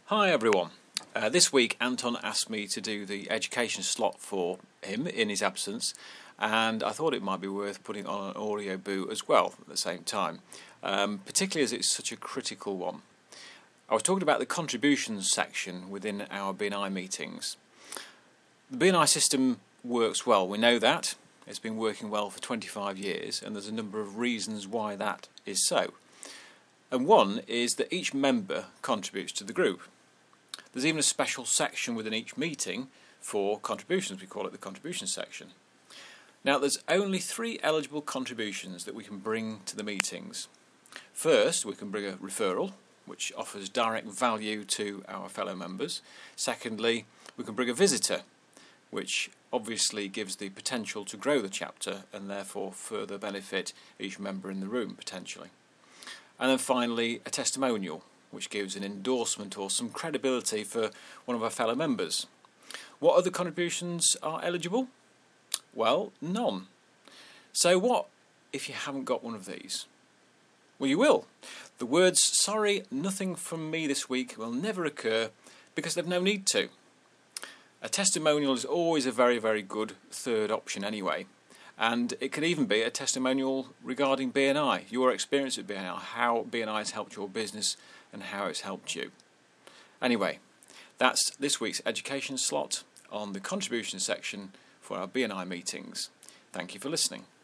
Hi everyone. This week Anton asked me to do the education slot for him in his absence, and I thought it might be worth putting on an audio boo as well at the same time, particularly as it's such a critical one. I was talking about the contributions section within our BNI meetings. The BNI system works well, we know that. It's been working well for 25 years, and there's a number of reasons why that is so. And one is that each member contributes to the group. There's even a special section within each meeting for contributions. We call it the contributions section. Now, there's only 3 eligible contributions that we can bring to the meetings. First, we can bring a referral, which offers direct value to our fellow members. Secondly, we can bring a visitor, which obviously gives the potential to grow the chapter and therefore further benefit each member in the room potentially. And then finally, a testimonial, which gives an endorsement or some credibility for one of our fellow members. What other contributions are eligible? Well, none. So what if you haven't got one of these? Well, you will. The words, "Sorry, nothing from me this week," will never occur because they've no need to. A testimonial is always a very, very good third option anyway. And it could even be a testimonial regarding BNI, your experience at BNI, how BNI has helped your business and how it's helped you. Anyway, that's this week's education slot on the contribution section for our BNI meetings. Thank you for listening.